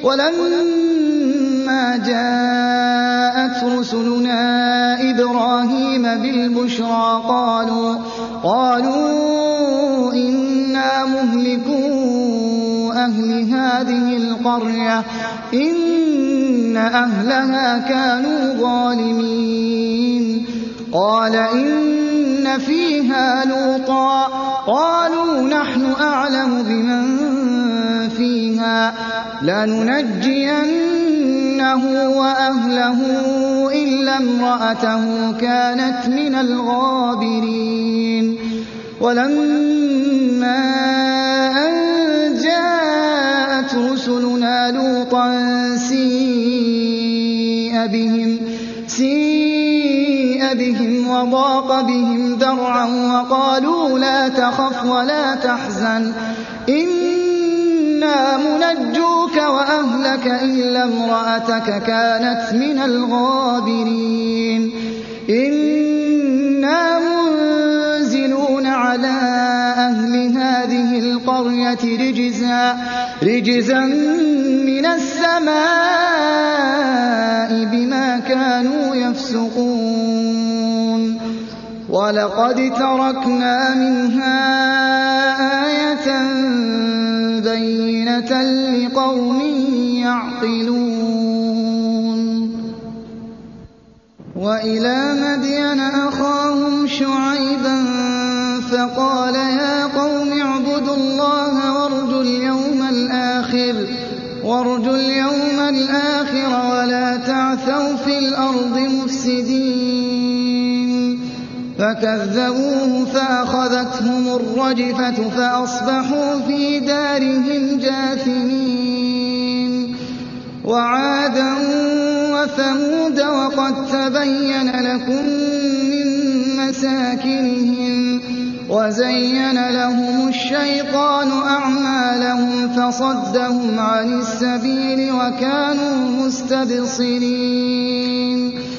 ولما جاءت رسلنا إبراهيم بالبشرى قالوا إنا مهلكو أهل هذه القرية إن أهلها كانوا ظالمين. قال إن فيها لوطا قالوا نحن أعلم بمن فيها لننجينه وأهله إلا امرأته كانت من الغابرين. ولما أن جاءت رسلنا لوطا سيء بهم وضاق بهم ذرعا وقالوا لا تخف ولا تحزن إنا منجوك وأهلك إلا امرأتك كانت من الغابرين. إنا منزلون على أهل هذه القرية رجزا من السماء بما كانوا يفسقون. ولقد تركنا منها آية بينة لقوم يعقلون. وإلى مدين أخاهم شعيبا فقال يا قوم اعبدوا الله وارجوا اليوم الآخر ولا تعثوا في الأرض مفسدين. فكذبوه فأخذتهم الرجفة فأصبحوا في دارهم جاثمين. وعادا وثمود وقد تبين لكم من مساكنهم وزين لهم الشيطان أعمالهم فصدهم عن السبيل وكانوا مستبصرين.